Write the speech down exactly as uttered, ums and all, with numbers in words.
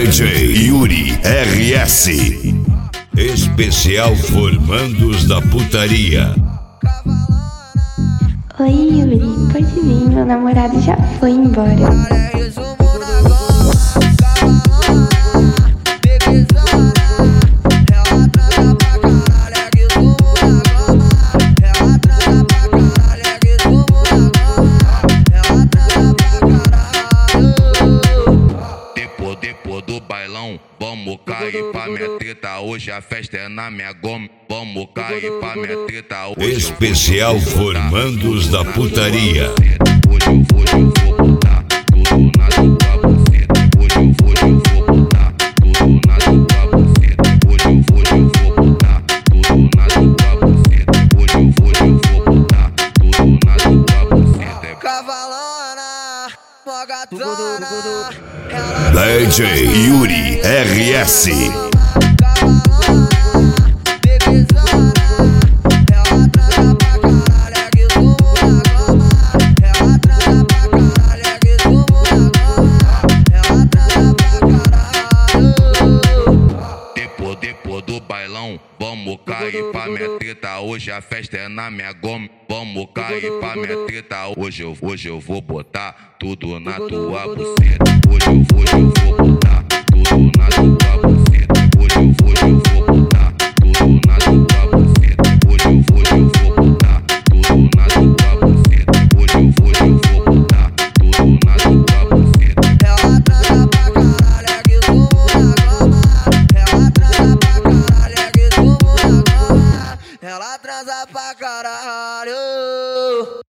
D J Yuri R S. Especial Formandos da Putaria. Oi Yuri, pode vir, meu namorado já foi embora. Depois do bailão, vamos cair pra minha treta. Hoje a festa é na minha goma. Vamos cair pra minha treta. Especial Formandos da Putaria. Hoje eu vou, eu vou botar tudo na tua buceta. Hoje eu vou, eu vou botar tudo na tua buceta. Hoje eu vou, eu vou botar tudo na tua buceta. Hoje eu vou, eu vou botar tudo na tua buceta. Cavalona, mogatona, D J Yuri R S. Depois, depois do bailão, vamos cair pra minha treta. Hoje a festa é na minha goma. Vamos cair pra minha treta. Hoje eu, hoje eu vou botar tudo na tua buceta. Hoje eu vou, eu vou botar tudo na tua buceta. Hoje eu vou, eu vou botar tudo na tua buceta. Hoje eu vou, eu vou botar tudo na tua buceta. Hoje eu vou, eu vou botar tudo na tua buceta. Ela transa pra caralho, é que sumo na cama. Ela transa pra caralho, é que sumo na cama. Ela transa pra caralho.